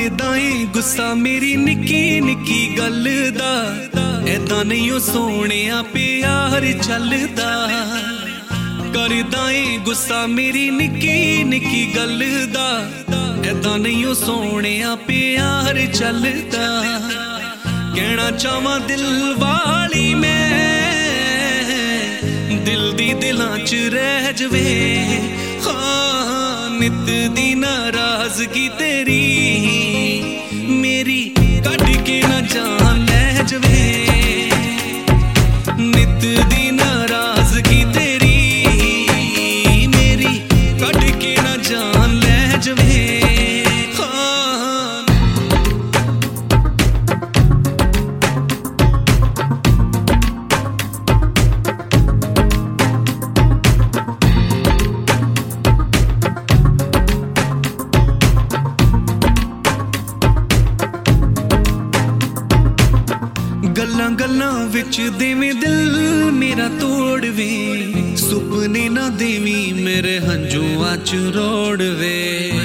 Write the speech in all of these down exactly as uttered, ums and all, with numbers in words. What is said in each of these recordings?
करदा ऐ गुस्सा मेरी निक्की निक्की गल दा, ऐदां नहीं ओ सोहणिया प्यार चलदा। करदा ऐ गुस्सा मेरी निक्की निक्की गल दा, ऐदां नहीं ओ सोहणिया प्यार चलदा। कहना चाहवां दिल वाली मैं, दिल दी दिलां च रह जवे। हाँ नित दी नाराजगी तेरी मेरी कट के ना जान ले जवे। नित दी नाराजगी तेरी मेरी कट के ना जान ले जवे। गल्लां गल्लां विच देवें दिल मेरा तोड़वे, सुपने ना देवी मेरे हंजुआं च रोड़वे।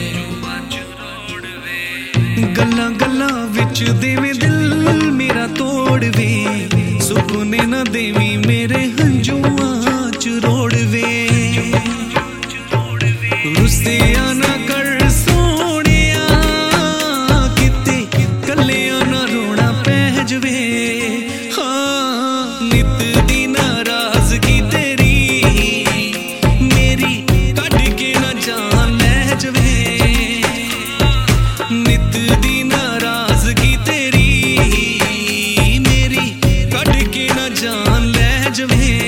गल्लां गल्लां विच देवें दिल मेरा तोड़वे, सुपने ना देवी मेरे हंजुआं च रोड़वे। रुस्से ना कर सोहणिया किते कल्लियां ना रोना पै जवे। नित दी नाराजगी तेरी मेरी कट के ना जान ले जवे। नित दी नाराजगी तेरी मेरी कट के ना जान ले जवे।